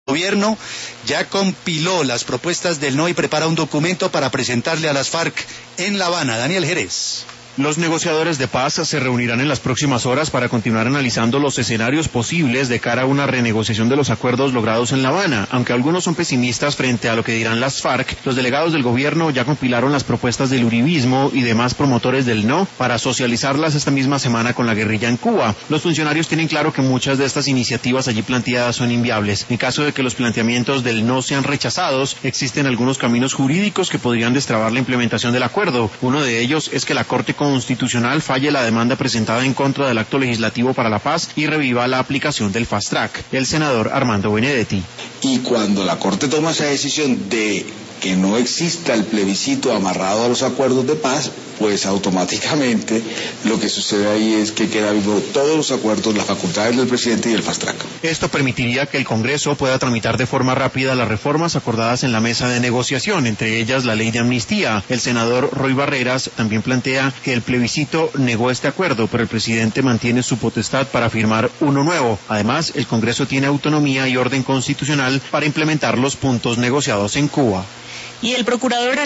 gobierno ya compiló las propuestas del no y prepara un documento para presentarle a las FARC en La Habana. Daniel Jerez. Los negociadores de paz se reunirán en las próximas horas para continuar analizando los escenarios posibles de cara a una renegociación de los acuerdos logrados en La Habana. Aunque algunos son pesimistas frente a lo que dirán las FARC, los delegados del gobierno ya compilaron las propuestas del uribismo y demás promotores del no para socializarlas esta misma semana con la guerrilla en Cuba. Los funcionarios tienen claro que muchas de estas iniciativas allí planteadas son inviables. En caso de que los planteamientos del no sean rechazados, existen algunos caminos jurídicos que podrían destrabar la implementación del acuerdo. Uno de ellos es que la Corte Constitucional falle la demanda presentada en contra del acto legislativo para la paz y reviva la aplicación del fast track. El senador Armando Benedetti. Y cuando la Corte toma esa decisión de que no exista el plebiscito amarrado a los acuerdos de paz, pues automáticamente lo que sucede ahí es que queda vivo todos los acuerdos, las facultades del presidente y el fast track. Esto permitiría que el Congreso pueda tramitar de forma rápida las reformas acordadas en la mesa de negociación, entre ellas la ley de amnistía. El senador Roy Barreras también plantea que el plebiscito negó este acuerdo, pero el presidente mantiene su potestad para firmar uno nuevo. Además, el Congreso tiene autonomía y orden constitucional para implementar los puntos negociados en Cuba. Y el procurador